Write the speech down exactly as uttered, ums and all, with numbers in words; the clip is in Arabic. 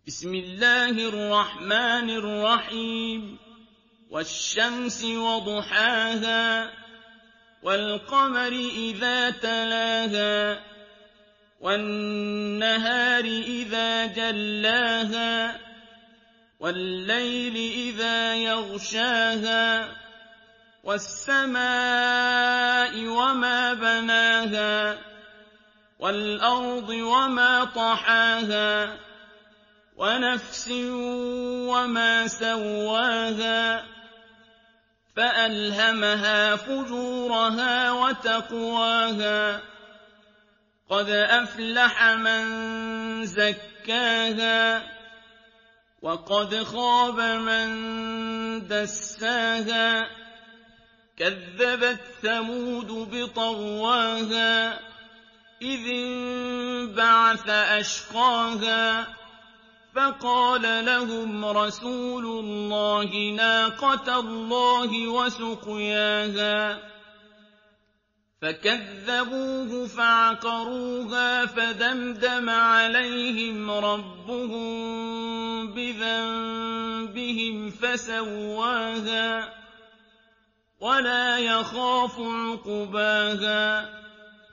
بسم الله الرحمن الرحيم والشمس وضحاها والقمر إذا تلاها والنهار إذا جلاها والليل إذا يغشاها والسماء وما بناها والأرض وما طحاها ونفس وما سواها فألهمها فجورها وتقواها قد أفلح من زكاها وقد خاب من دساها كذبت ثمود بطغواها إذ انبعث أشقاها فقال لهم رسول الله ناقة الله وسقياها فكذبوه فعقروها فدمدم عليهم ربهم بذنبهم فسواها ولا يخاف عقباها